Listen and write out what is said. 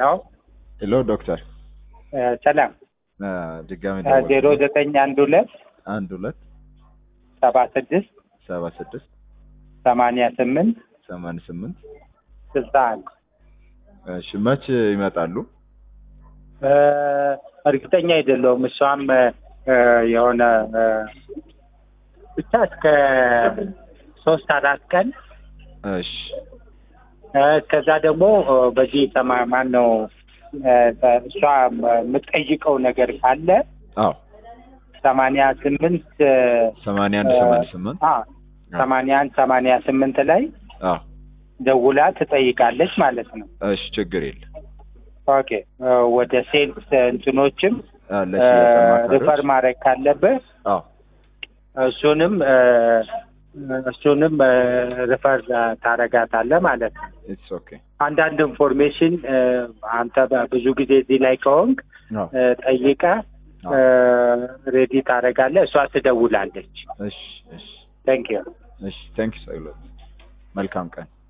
ሄሎ ዶክተር ሰላም ድጋሜ 0912 12 76 76 88 88 61 እሺ መቼ ይመጣሉ? እርግጠኛ አይደለሁም። እሷም የሆነ ብቻ እስከ 3-4 ቀን እሺ ከዛ ደግሞ በዚህ ማን ነው እሷ የምትጠይቀው ነገር ካለ 88 88 ላይ ደውላ ትጠይቃለች ማለት ነው። እሺ ችግር የለም። ኦኬ ወደ ሴልስ እንትኖችም ሪፈር ማድረግ ካለብህ እሱንም ሪፈር ታረጋታለህ ማለት ነው። ኢትስ ኦኬ። አንዳንድ ኢንፎርሜሽን አንተ ብዙ ጊዜ እዚህ ላይ ከሆንክ ጠይቀህ ሬዲ ታረጋለህ፣ እሷ ትደውላለች። እሺ እሺ ታንክ ዩ። እሺ ታንክ ዩ። መልካም ቀን።